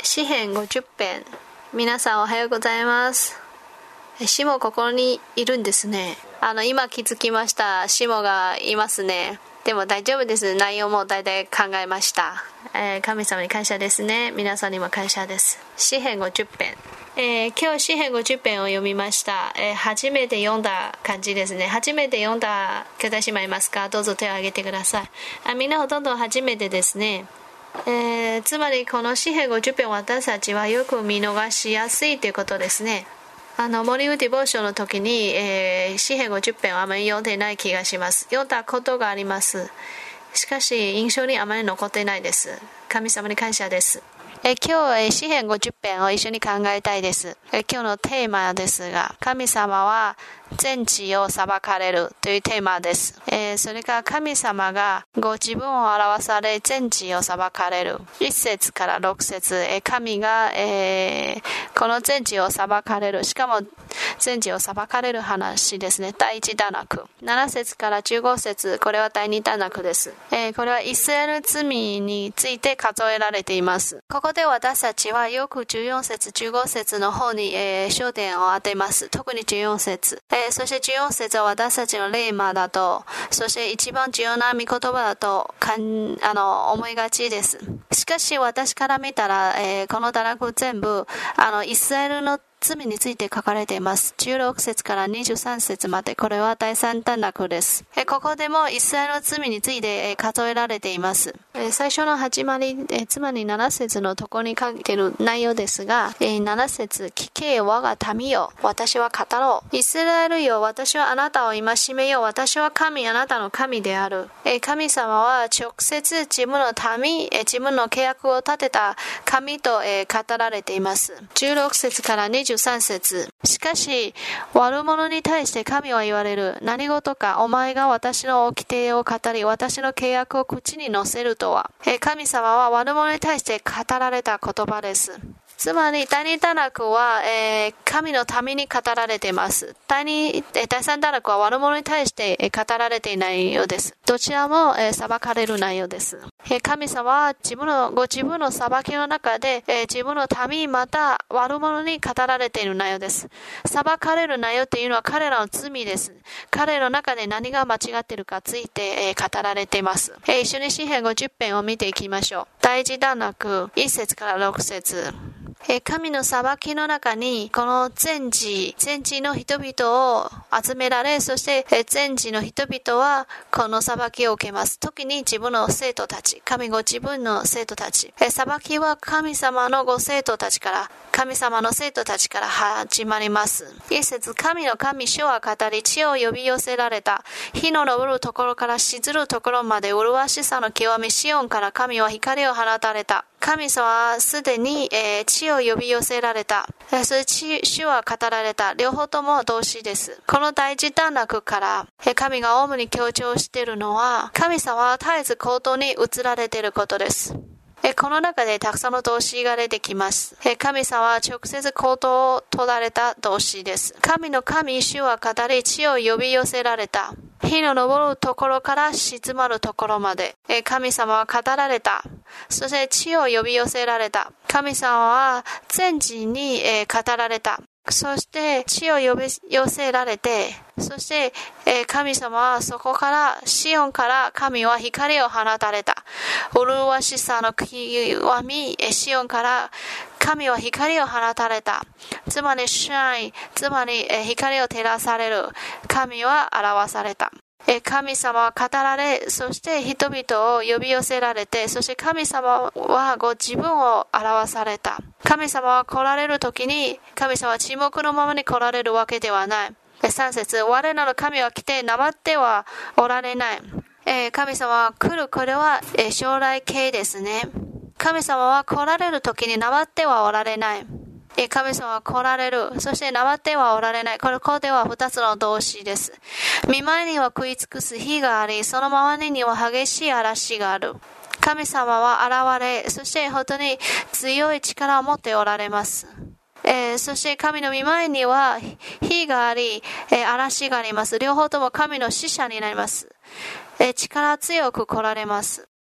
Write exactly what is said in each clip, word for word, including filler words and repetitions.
詩編ごじゅっぺん。皆さんおはようございます。シモここにいるんですね。あの今気づきました。シモがいますね。でも大丈夫です。内容も大体考えました。えー、神様に感謝ですね。皆さんにも感謝です。詩編ごじゅっぺん。えー、今日詩編ごじゅっぺんを読みました、えー、初めて読んだ感じですね。初めて読んだ兄弟姉妹いますか？どうぞ手を挙げてください。あ、みんなほとんど初めてですね。えー、つまりこの詩編ごじゅっぺん私たちはよく見逃しやすいということですね。あのモーニングディボーションの時に、えー、詩編ごじゅっぺんはあまり読んでない気がします。読んだことがあります。しかし印象にあまり残っていないです。神様に感謝です。え今日、詩編ごじゅっぺんを一緒に考えたいです。え今日のテーマですが、神様は全地を裁かれるというテーマです。えー、それから神様がご自分を表され全地を裁かれる。いっ節からろく節、え神が、えー、この全地を裁かれる。しかも全地を裁かれる話ですね。第一段落。なな節からじゅうご節、これは第二段落です。えー、これはイスラエル罪について数えられています。ここで私たちはよくじゅうよん節、じゅうご節の方に、えー、焦点を当てます。特にじゅうよん節。えー、そしてじゅうよん節は私たちのレーマだと、そして一番重要な御言葉だとかんあの思いがちです。しかし私から見たら、えー、この段落全部あのイスラエルの罪について書かれています。じゅうろく節からにじゅうさん節まで、これは第三段落です。えここでもイスラエルの罪について数えられています。え最初の始まり、えつまりなな節のところに書いている内容ですが、えなな節、聞け我が民よ、私は語ろう。イスラエルよ、私はあなたを戒めよう。私は神、あなたの神である。え神様は直接自分の民、え自分の契約を立てた神と、え語られています。じゅうろく節からにじゅうさん節。しかし悪者に対して神は言われる。何事かお前が私の掟を語り、私の契約を口に乗せるとは。神様は悪者に対して語られた言葉です。つまり第二段落は、えー、神のために語られています。第二、第三段落は悪者に対して語られていないようです。どちらも、えー、裁かれる内容です。えー、神様は自分のご自分の裁きの中で、えー、自分の民また悪者に語られている内容です。裁かれる内容というのは彼らの罪です。彼らの中で何が間違っているかついて、えー、語られています。えー、一緒に詩編ごじゅっぺんを見ていきましょう。第一段落いっ節からろく節。神の裁きの中にこの全地全地の人々を集められ、そして全地の人々はこの裁きを受けます。特に自分の生徒たち、神ご自分の生徒たち、裁きは神様のご生徒たちから神様の生徒たちから始まります。いっ節、神の神主は語り、地を呼び寄せられた。火の昇るところから沈るところまで麗しさの極み、シオンから神は光を放たれた。神様はすでに、えー、地を呼び寄せられた。えー、それ地主は語られた。両方とも動詞です。この第一段落から、えー、神が主に強調しているのは、神様は絶えず口頭に移られていることです。えこの中でたくさんの動詞が出てきます。え神様は直接口頭を取られた動詞です。神の神主は語り、地を呼び寄せられた。火の昇るところから静まるところまで、え神様は語られた。そして地を呼び寄せられた。神様は全地に、え語られた。そして地を呼び寄せられて、そして、えー、神様はそこからシオンから神は光を放たれた。麗しさの極み、シオンから神は光を放たれた。つまりシャイン、つまり、えー、光を照らされる神は表された。神様は語られ、そして人々を呼び寄せられて、そして神様はご自分を表された。神様は来られるときに、神様は沈黙のままに来られるわけではない。さん節、我らの神は来て黙ってはおられない。えー、神様は来る、これは、えー、将来形ですね。神様は来られるときに黙ってはおられない。神様は来られる。そして黙ってはおられない。これここでは二つの動詞です。見舞いには食い尽くす火があり、その周りには激しい嵐がある。神様は現れ、そして本当に強い力を持っておられます。えー、そして神の御前には火があり、えー、嵐があります。両方とも神の使者になります。えー、力強く来られます。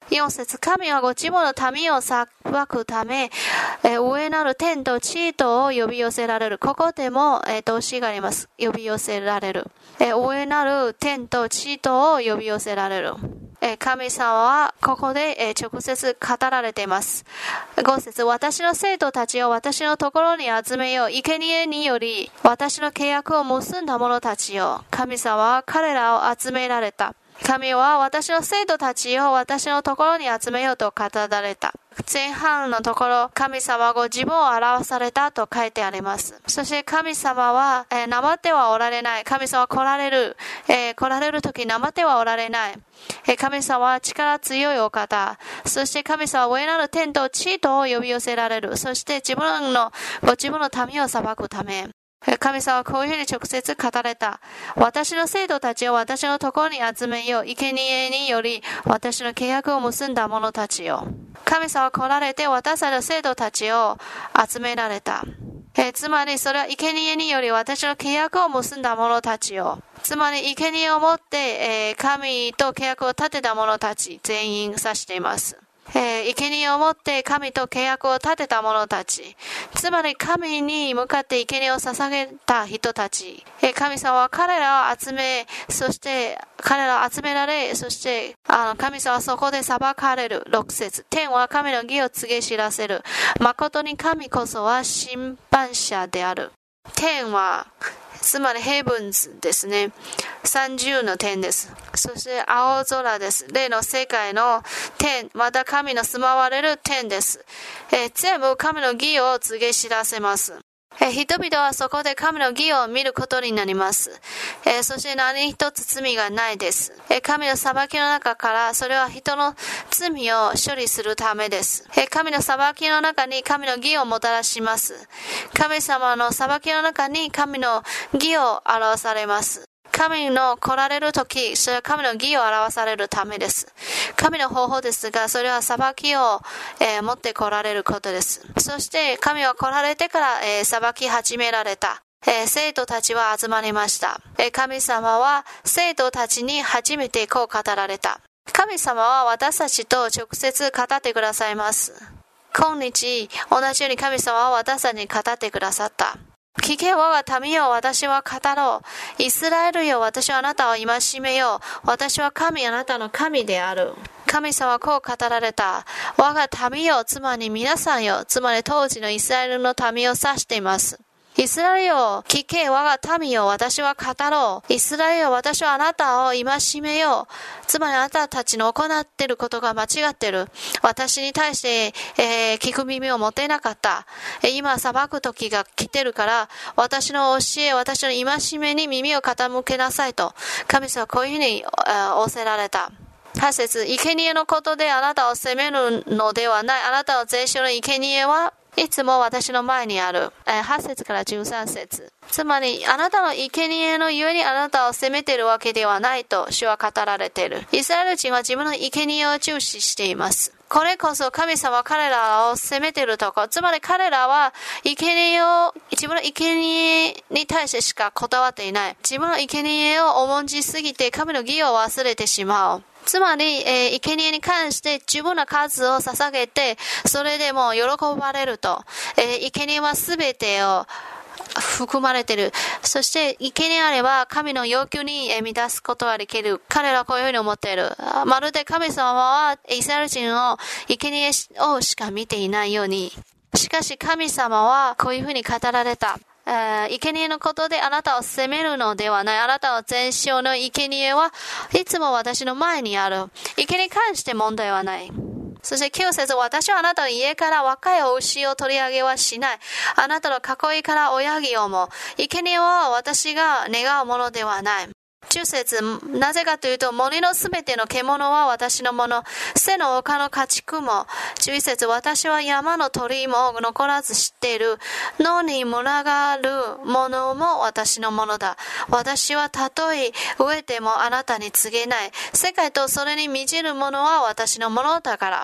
よん節、神はご自分の民を裁くため、えー、上なる天と地とを呼び寄せられる。ここでも、えー、動詞があります。呼び寄せられる。えー、上なる天と地とを呼び寄せられる。えー、神様はここで、えー、直接語られています。ご節、私の生徒たちを私のところに集めよう。生贄により私の契約を結んだ者たちよ。神様は彼らを集められた。神は私の生徒たちを私のところに集めようと語られた。前半のところ、神様はご自分を表されたと書いてあります。そして神様は、えー、生ってはおられない。神様は来られる。えー、来られるとき生ってはおられない。えー、神様は力強いお方。そして神様は上なる天と地とを呼び寄せられる。そして自分の、ご自分の民を裁くため。神様はこういうふうに直接語られた。私の生徒たちを私のところに集めよう。生贄により私の契約を結んだ者たちよ。神様は来られて私たちの生徒たちを集められた。えー、つまりそれは生贄により私の契約を結んだ者たちよ。つまり生贄をもって、えー、神と契約を立てた者たち全員指しています。えー、生贄をもって神と契約を立てた者たち。つまり神に向かって生贄を捧げた人たち。えー、神様は彼らを集め、そして彼らを集められ、そしてあの神様はそこで裁かれる。ろく節。天は神の義を告げ知らせる。誠に神こそは審判者である。天はつまりヘブンズですね。三重の天です。そして青空です。霊の世界の天、また神の住まわれる天です。えー、全部神の義を告げ知らせます。えー、人々はそこで神の義を見ることになります。えー、そして何一つ罪がないです。えー、神の裁きの中からそれは人の罪を処理するためです。えー、神の裁きの中に神の義をもたらします。神様の裁きの中に神の義を表されます。神の来られるとき、それは神の義を表されるためです。神の方法ですが、それは裁きを、えー、持って来られることです。そして神は来られてから、えー、裁き始められた。えー、生徒たちは集まりました。えー、神様は生徒たちに初めてこう語られた。神様は私たちと直接語ってくださいます。今日、同じように神様は私たちに語ってくださった。聞け我が民よ、私は語ろう。イスラエルよ、私はあなたを戒めよう。私は神、あなたの神である。神様はこう語られた。我が民よ、つまり皆さんよ、つまり当時のイスラエルの民を指しています。イスラエルよ、聞け我が民よ、私は語ろう。イスラエルよ、私はあなたを戒めよう。つまりあなたたちの行っていることが間違っている。私に対して、えー、聞く耳を持てなかった。えー、今裁く時が来てるから、私の教え、私の戒めに耳を傾けなさいと。神様はこういうふうに仰せられた。はち節、生贄のことであなたを責めるのではない。あなたの全焼の生贄はいつも私の前にある。はち節からじゅうさん節。つまり、あなたの生贄のゆえにあなたを責めているわけではないと主は語られている。イスラエル人は自分の生贄を重視しています。これこそ神様は彼らを責めているところ。つまり彼らは生贄を、自分の生贄に対してしかこだわっていない。自分の生贄を重んじすぎて神の義を忘れてしまう。つまり、えー、生贄に関して十分な数を捧げて、それでも喜ばれると。えー、生贄はすべてを含まれている。そして、生贄あれば神の要求に満たすことができる。彼らはこういうふうに思っている。まるで神様はイスラエル人を生贄をしか見ていないように。しかし神様はこういうふうに語られた。生贄のことであなたを責めるのではない。あなたの全焼の生贄はいつも私の前にある。生贄に関して問題はない。そしてきゅう節、私はあなたの家から若いお牛を取り上げはしない。あなたの囲いから親木をも。生贄は私が願うものではない。じゅう節、なぜかというと、森のすべての獣は私のもの、背の丘の家畜も。じゅういち節、私は山の鳥も残らず知っている。野に群がるものも私のものだ。私はたとえ飢えてもあなたに告げない。世界とそれに満ちるものは私のものだから。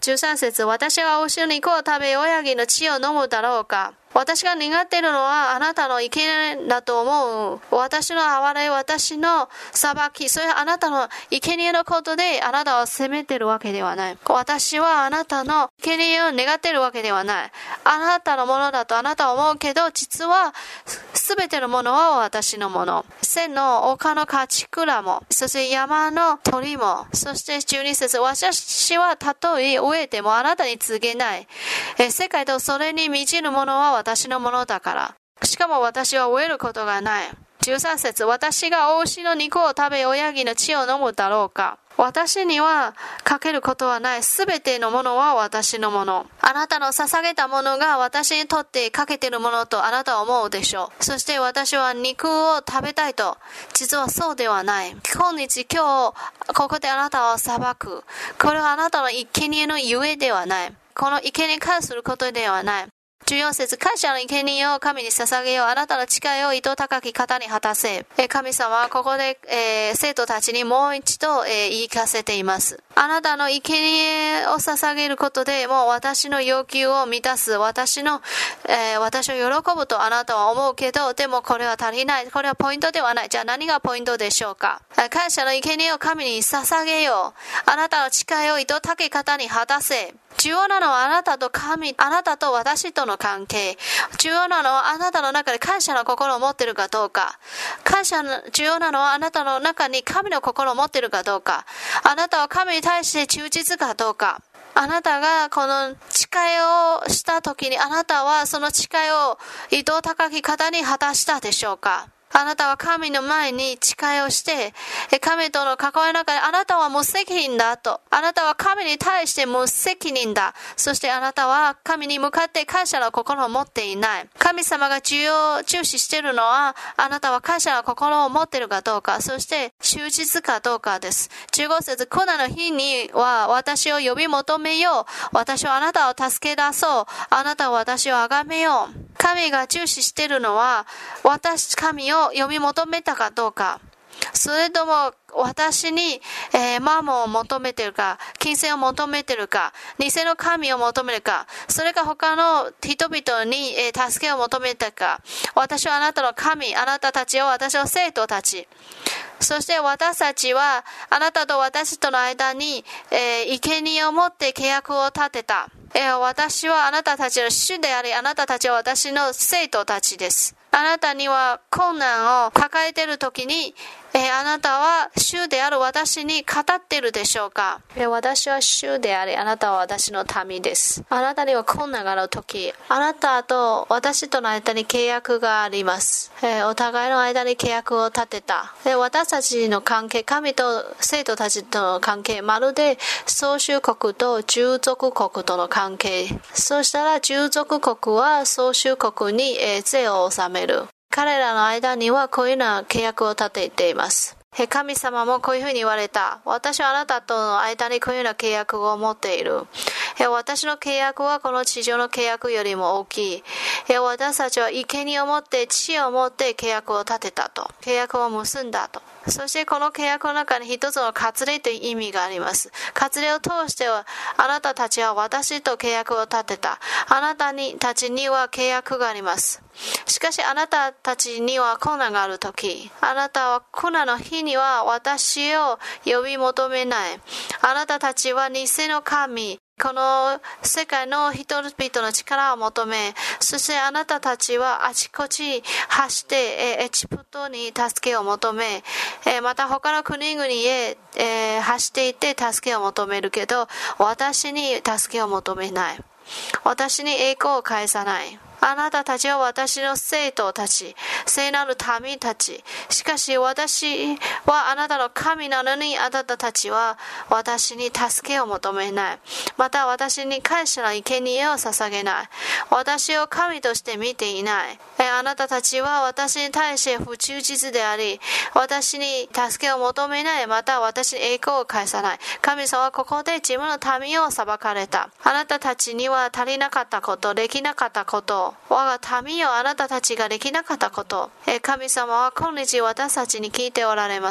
じゅうさん節、私が牛の肉を食べ、親木の血を飲むだろうか。私が願っているのはあなたの生贄だと思う。私の憐れ、私の裁き、それはあなたの生贄のことであなたを責めているわけではない。私はあなたの生贄を願っているわけではない。あなたのものだとあなたは思うけど、実はすべてのものは私のもの。千の丘の家畜らも、そして山の鳥も、そしてじゅうに節、私はたとえ飢えてもあなたに告げない。え世界とそれに満ちるものは私のものだから。しかも私は飢えることがない。じゅうさん節、私がお牛の肉を食べ、親木の血を飲むだろうか。私にはかけることはない。すべてのものは私のもの。あなたの捧げたものが私にとってかけているものとあなたは思うでしょう。そして私は肉を食べたいと。実はそうではない。今日、今日、ここであなたを裁く。これはあなたの生贄のゆえではない。この生贄に関することではない。じゅうよん節、感謝の生贄を神に捧げよう。あなたの誓いを糸高き方に果たせ。神様はここで、えー、生徒たちにもう一度、えー、言い聞かせています。あなたの生贄を捧げることでもう私の要求を満たす。私の、えー、私を喜ぶとあなたは思うけど、でもこれは足りない。これはポイントではない。じゃあ何がポイントでしょうか。感謝の生贄を神に捧げよう。あなたの誓いを糸高き方に果たせ。重要なのはあなたと神、あなたと私との関係。重要なのはあなたの中で感謝の心を持っているかどうか。感謝の、重要なのはあなたの中に神の心を持っているかどうか。あなたは神に対して忠実かどうか。あなたがこの誓いをしたときにあなたはその誓いを糸高き方に果たしたでしょうか。あなたは神の前に誓いをして、神との関わりの中であなたは無責任だと。あなたは神に対して無責任だ。そしてあなたは神に向かって感謝の心を持っていない。神様が重要、重視しているのは、あなたは感謝の心を持っているかどうか、そして忠実かどうかです。じゅうご節、苦難の日には私を呼び求めよう。私はあなたを助け出そう。あなたは私を崇めよう。神が重視しているのは、私、神を呼び求めたかどうか。それとも私に、えー、マモンを求めているか、金銭を求めているか、偽の神を求めるか、それか他の人々に、えー、助けを求めたか。私はあなたの神、あなたたちを私の生徒たち。そして私たちはあなたと私との間に、えー、生贄を持って契約を立てた。えー、私はあなたたちの主であり、あなたたちは私の生徒たちです。あなたには困難を抱えているときに、えー、あなたは主である私に語っているでしょうか。えー、私は主であり、あなたは私の民です。あなたには困難があるとき、あなたと私との間に契約があります。えー、お互いの間に契約を立てた。えー、私たちの関係、神と生徒たちとの関係、まるで宗主国と従属国との関係。そうしたら従属国は宗主国に、えー、税を納める。彼らの間にはこういうような契約を立てています。神様もこういうふうに言われた。私はあなたとの間にこういうような契約を持っている。私の契約はこの地上の契約よりも大きい。私たちは生贄を持って血を持って契約を立てたと。契約を結んだと。そしてこの契約の中に一つの割礼という意味があります。割礼を通してはあなたたちは私と契約を立てた。あなたにたちには契約があります。しかしあなたたちには困難があるとき、あなたは苦難の日には私を呼び求めない。あなたたちは偽の神、この世界の人々の力を求め、そしてあなたたちはあちこち走ってエジプトに助けを求め、また他の国々へ走っていって助けを求めるけど、私に助けを求めない。私に栄光を返さない。あなたたちは私の生徒たち、聖なる民たち。しかし私はあなたの神なのに、あなたたちは私に助けを求めない。また私に感謝の生贄を捧げない。私を神として見ていない。あなたたちは私に対して不忠実であり、私に助けを求めない。また私に栄光を返さない。神様はここで自分の民を裁かれた。あなたたちには足りなかったこと、できなかったこと、我が民よ、あなたたちができなかったこと、神様は今日私たちに聞いておられます。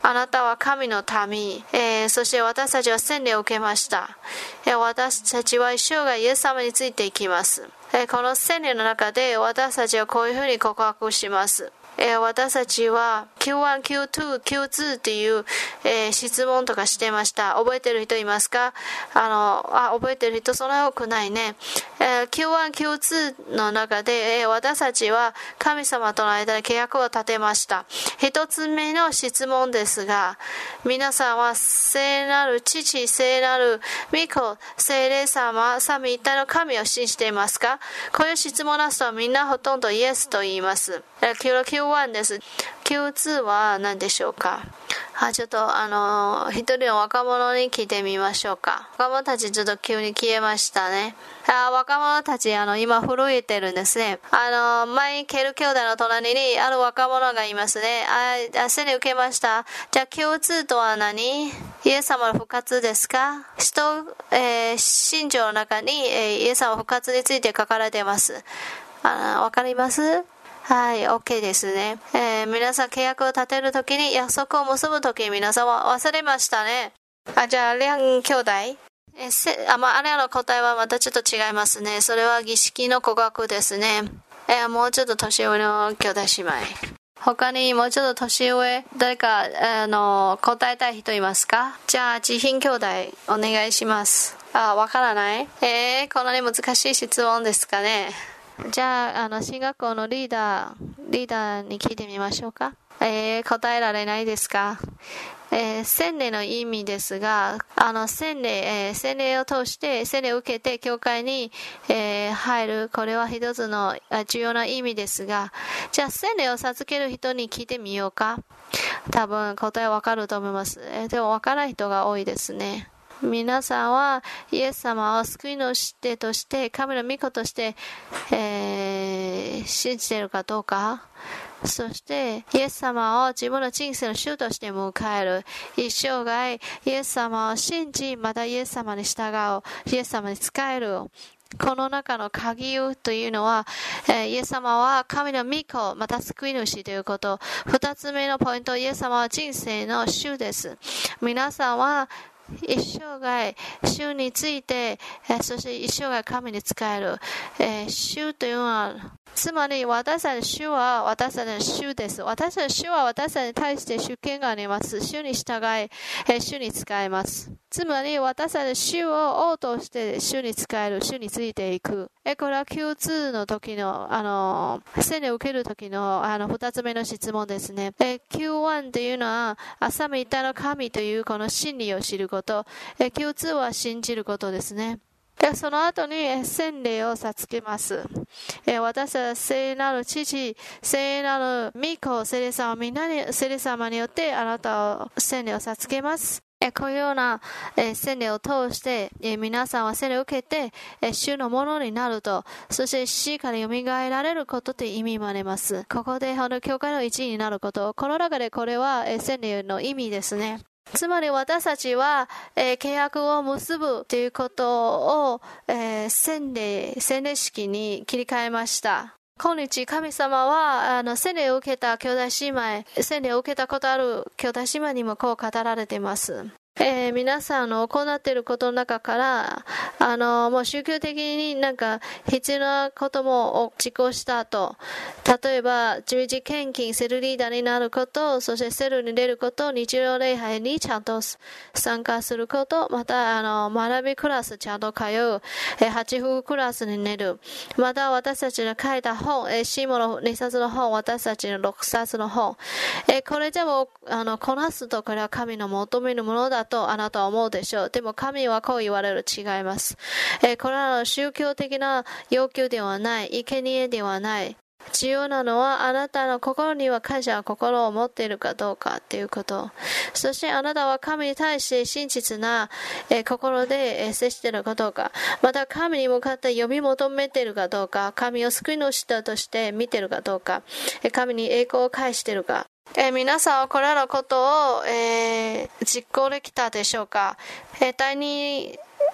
あなたは神の民、えー、そして私たちは洗礼を受けました、えー、私たちは一生涯イエス様についていきます、えー、この洗礼の中で私たちはこういうふうに告白します。えー、私たちは キューワン、キューツー、キューツー っていう、えー、質問とかしてました。覚えてる人いますか？あの、あ、覚えてる人そんな多くないね。えー、キューワン、キューツー の中で、えー、私たちは神様との間で契約を立てました。一つ目の質問ですが、皆さんは聖なる父、聖なる御子、聖霊様、三位一体の神を信じていますか？こういう質問を出すとみんなほとんどイエスと言います。えー、キューワンです。キューツー は何でしょうか？あ、ちょっとあの一人の若者に聞いてみましょうか。若者たちちょっと急に消えましたね。あ、若者たちあの今震えてるんですね。あのマイケル兄弟の隣にある若者がいますね。あ、洗礼受けました。じゃあ キューツー とは何？イエス様の復活ですか？使徒、えー、信条の中に、えー、イエス様の復活について書かれています。あ、わかります？はい、OK ですね。えー、皆さん契約を立てるときに、約束を結ぶときに皆さんは忘れましたね。あ、じゃあ、両兄弟。えー、せあ、まあ、あれの答えはまたちょっと違いますね。それは儀式の告白ですね。えー、もうちょっと年上の兄弟姉妹。他にもうちょっと年上、誰か、あの、答えたい人いますか？じゃあ、自品兄弟、お願いします。あ、わからない？えー、こんなに難しい質問ですかね。じゃあ、あの、進学校のリーダー、リーダーに聞いてみましょうか。えー、答えられないですか？えー、洗礼の意味ですが、あの、洗礼、えー、洗礼を通して、洗礼を受けて、教会に、えー、入る、これは一つの重要な意味ですが、じゃあ、洗礼を授ける人に聞いてみようか。多分、答えわかると思います。えー、でも、わからない人が多いですね。皆さんはイエス様を救い主として神の御子として、えー、信じているかどうか、そしてイエス様を自分の人生の主として迎える、一生涯イエス様を信じ、またイエス様に従う、イエス様に仕える、この中の鍵というのは、えー、イエス様は神の御子、また救い主ということ。二つ目のポイント、イエス様は人生の主です。皆さんは一生涯主について、えー、そして一生涯神に仕える、えー、主というのは、つまり私たちの主は私たちの主です。私たちの主は私たちに対して主権があります。主に従い、えー、主に仕えます。つまり私たちの主を王として主に仕える、主についていく。えこれは キューツー の時の、あの、洗礼を受ける時の、あの、二つ目の質問ですね。え キューワン というのは、三位一体の神というこの真理を知ること。え キューツー は信じることですね。でその後に洗礼を授けます。え私は聖なる父、聖なる御子、聖霊様、みんなに、聖霊様によってあなたを洗礼を授けます。こういうような、えー、洗礼を通して、えー、皆さんは洗礼を受けて、えー、主のものになると、そして死から蘇られることという意味もあります。ここで、この教会の一員になること、この中でこれは、えー、洗礼の意味ですね。つまり私たちは、えー、契約を結ぶということを、えー、洗礼、洗礼式に切り替えました。今日神様はあの洗礼を受けた兄弟姉妹、洗礼を受けたことある兄弟姉妹にもこう語られています。えー、皆さんの行っていることの中からあのもう宗教的になんか必要なことも実行した後、例えば十字献金、セルリーダーになること、そしてセルに出ること、日曜礼拝にちゃんと参加すること、またあの学びクラスちゃんと通う、えー、八福クラスに寝る、また私たちの書いた本、えー、シモのにさつの本、私たちのろくさつの本、えー、これでもあのこなすと、これは神の求めるものだとあなたは思うでしょう。でも神はこう言われる。違います。えー、これは宗教的な要求ではない、生贄ではない。重要なのはあなたの心には感謝の心を持っているかどうかということ。そしてあなたは神に対して真実な、えー、心で、えー、接しているかどうか、また神に向かって呼び求めているかどうか、神を救い主として見ているかどうか、えー、神に栄光を返しているか。えー、皆さんはこれらのことを、えー、実行できたでしょうか。えー、第二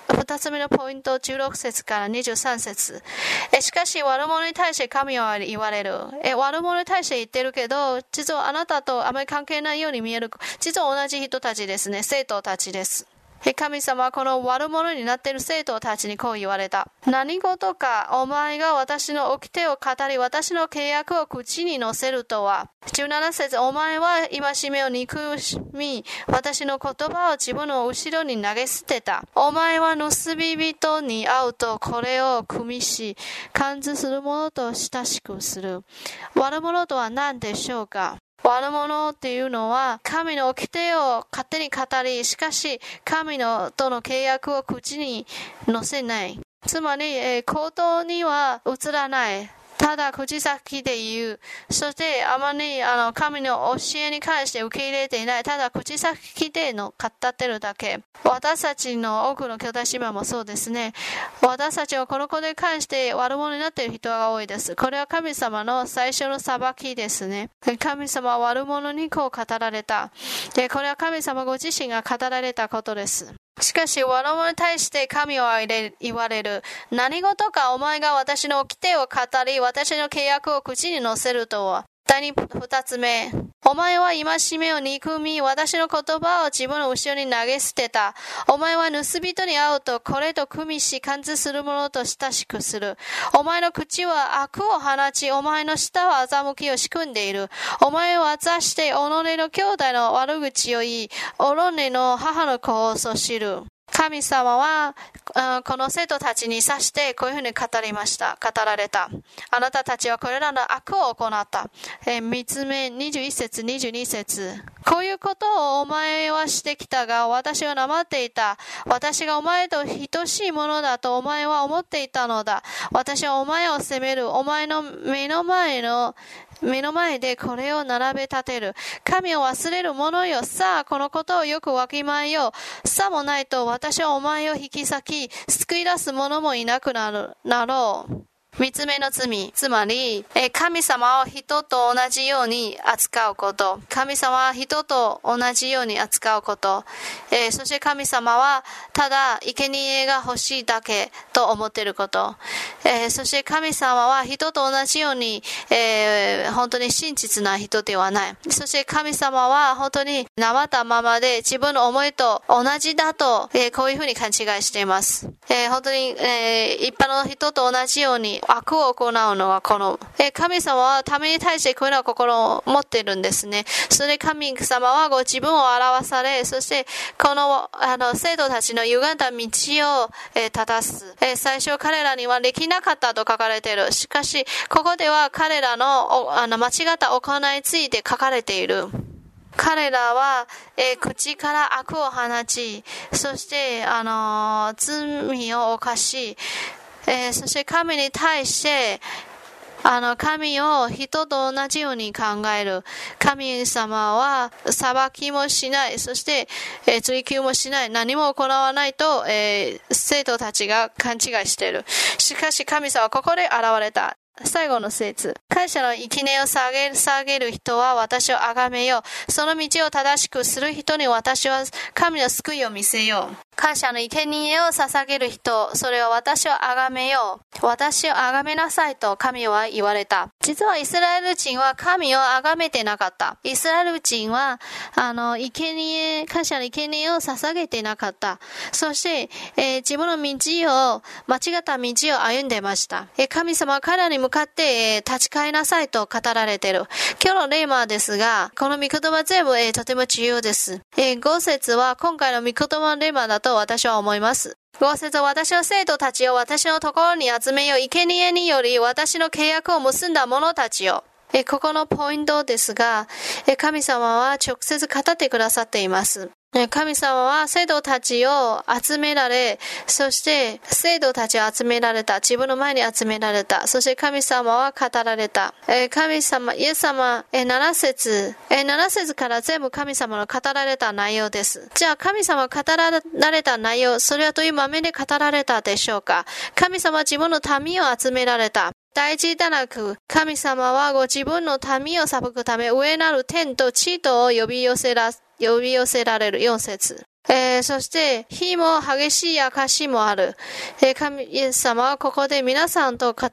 二つ目のポイント、じゅうろく節からにじゅうさん節。えしかし悪者に対して神は言われる。え悪者に対して言ってるけど、実はあなたとあまり関係ないように見える。実は同じ人たちですね。生徒たちです。神様はこの悪者になっている生徒たちにこう言われた。何事かお前が私の掟を語り、私の契約を口に乗せるとは。じゅうなな節、お前は戒めを憎み、私の言葉を自分の後ろに投げ捨てた。お前は盗み人に会うとこれを組みし、感ずする者と親しくする。悪者とは何でしょうか。悪者っていうのは神の掟を勝手に語り、しかし神のとの契約を口に乗せない。つまり、えー、行動には移らない。ただ口先で言う。そしてあまりあの神の教えに関して受け入れていない。ただ口先での語ってるだけ。私たちの多くの兄弟姉妹もそうですね。私たちはこのことに関して悪者になっている人が多いです。これは神様の最初の裁きですね。神様は悪者にこう語られた。で、これは神様ご自身が語られたことです。しかし悪者に対して神は言われる。何事かお前が私の掟を語り、私の契約を口に乗せるとは。第二、二つ目。お前は戒めを憎み、私の言葉を自分の後ろに投げ捨てた。お前は盗人に会うと、これと組みし、感ずする者と親しくする。お前の口は悪を放ち、お前の舌は欺きを仕組んでいる。お前は座して、己の兄弟の悪口を言い、己の母の子をそしる。神様はこの生徒たちに指してこういうふうに語りました。語られた。あなたたちはこれらの悪を行った。えー、三つ目、にじゅういち節、にじゅうに節。こういうことをお前はしてきたが、私はなまっていた。私がお前と等しいものだとお前は思っていたのだ。私はお前を責める。お前の目の前の目の前でこれを並べ立てる。神を忘れる者よ。さあ、このことをよくわきまえよう。さもないと私はお前を引き裂き、救い出す者もいなくなる、なろう。三つ目の罪。つまり、神様を人と同じように扱うこと。神様は人と同じように扱うこと。えー、そして神様はただ生贄が欲しいだけと思っていること。えー、そして神様は人と同じように、えー、本当に真実な人ではない。そして神様は本当に生ったままで自分の思いと同じだと、えー、こういうふうに勘違いしています。えー、本当に、えー、一般の人と同じように悪を行うのはこの、えー、神様は民に対してこういうような心を持っているんですね。それで神様はご自分を表され、そしてこのあの生徒たちの歪んだ道を、えー、正す、えー。最初彼らにはできなかったと書かれている。しかしここでは彼らの、あの間違った行いについて書かれている。彼らは、えー、口から悪を放ち、そしてあのー、罪を犯し、えー、そして神に対してあの神を人と同じように考える。神様は裁きもしない、そして、えー、追及もしない、何も行わないと、えー、生徒たちが勘違いしている。しかし神様はここで現れた。最後の節。感謝の生贄を下げる、下げる人は私を崇めよう。その道を正しくする人に私は神の救いを見せよう。感謝の生贄を捧げる人、それは私を崇めよう。私を崇めなさいと神は言われた。実はイスラエル人は神を崇めてなかった。イスラエル人は、あの、生贄、感謝の生贄を捧げてなかった。そして、えー、自分の道を、間違った道を歩んでました。えー、神様は彼らに向かって、えー、立ち返りなさいと語られている。今日のレーマですが、この御言葉全部、えー、とても重要です。えー、ご節は今回の御言葉のレーマだと私は思います。ご節は私の生徒たちを私のところに集めよう。生贄により私の契約を結んだ者たちよ。えここのポイントですが、え神様は直接語ってくださっています。神様は生徒たちを集められ、そして生徒たちを集められた。自分の前に集められた。そして神様は語られた。神様、イエス様、なな節、なな節から全部神様の語られた内容です。じゃあ神様が語られた内容、それはどういう場面で語られたでしょうか。神様は自分の民を集められた。大事でなく、神様はご自分の民を裁くため、上なる天と地とを呼び寄せら、呼び寄せられるよん節。 えー、そして火も激しい証もある、えー、神様はここで皆さんと語った。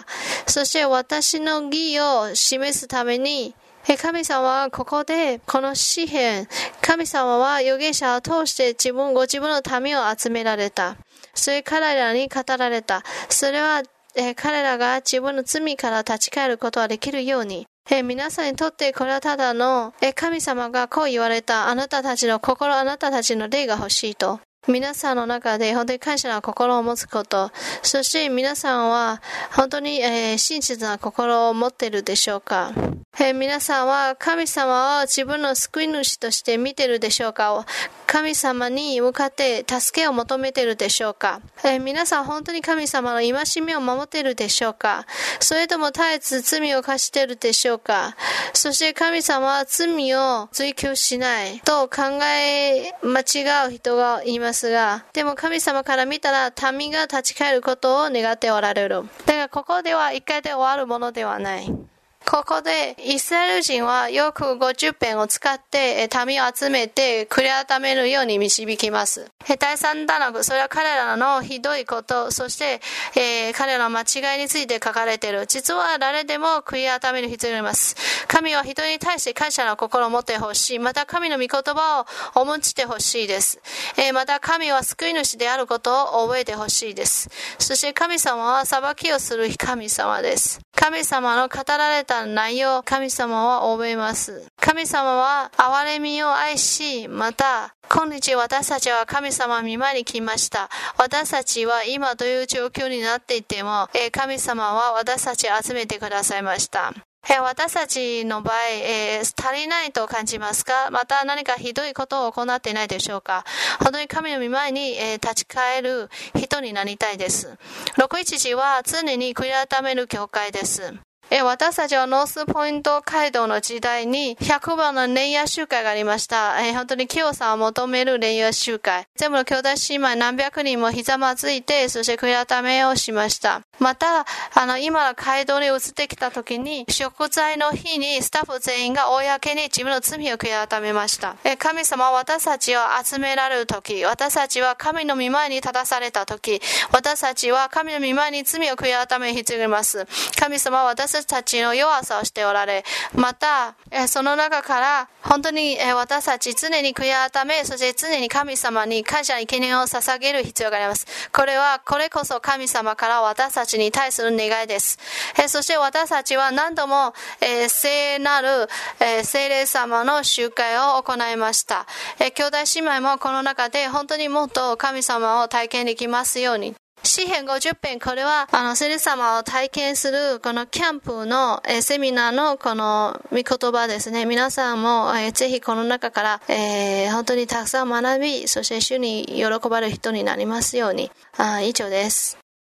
そして私の義を示すために神様はここでこの詩篇、神様は預言者を通して自分ご自分の民を集められた。それ彼らに語られた。それは、えー、彼らが自分の罪から立ち返ることができるように、えー、皆さんにとってこれはただの、えー、神様がこう言われた。あなたたちの心、あなたたちの霊が欲しいと。皆さんの中で本当に感謝な心を持つこと、そして皆さんは本当に、えー、真実な心を持っているでしょうか。えー、皆さんは神様を自分の救い主として見ているでしょうか。神様に向かって助けを求めているでしょうか。えー、皆さん本当に神様の戒めを守っているでしょうか。それとも絶えず罪を犯しているでしょうか。そして神様は罪を追求しないと考え間違う人がいますが、でも神様から見たら民が立ち返ることを願っておられる。だからここでは一回で終わるものではない。ここでイスラエル人はよくごじゅっぺんを使って民を集めて悔い改めるように導きます。だいさん段落、それは彼らのひどいこと、そして、えー、彼らの間違いについて書かれている。実は誰でも悔い改める必要があります。神は人に対して感謝の心を持ってほしい。また神の御言葉を重んじてほしいです。えー、また神は救い主であることを覚えてほしいです。そして神様は裁きをする神様です。神様の語られた内容、神様は覚えます。神様は憐れみを愛し、また今日私たちは神様見舞いに来ました。私たちは今どういう状況になっていても、神様は私たちを集めてくださいました。私たちの場合、えー、足りないと感じますか？また何かひどいことを行っていないでしょうか？本当に神の御前に、えー、立ち返る人になりたいです。ろくいちじは常に悔い改める教会です。私たちはノースポイント街道の時代にひゃくばんの恋愛集会がありました。えー、本当に清さを求める恋愛集会。全部の兄弟姉妹何百人もひざまずいて、そして悔い改めをしました。また、あの、今の街道に移ってきた時に、食材の日にスタッフ全員が公に自分の罪を悔い改めました。えー、神様は私たちを集められる時、私たちは神の御前に立たされた時、私たちは神の御前に罪を悔い改める必要があります。神様は私たち私たちの弱さをしておられ、またその中から本当に私たち常に悔い改め、そして常に神様に感謝に記念を捧げる必要があります。これはこれこそ神様から私たちに対する願いです。そして私たちは何度も聖なる聖霊様の集会を行いました。兄弟姉妹もこの中で本当にもっと神様を体験できますように。詩編ごじゅっぺん、これはあの聖霊様を体験するこのキャンプの、えー、セミナーのこの御言葉ですね。皆さんも、えー、ぜひこの中から、えー、本当にたくさん学び、そして主に喜ばれる人になりますように。あ、以上です。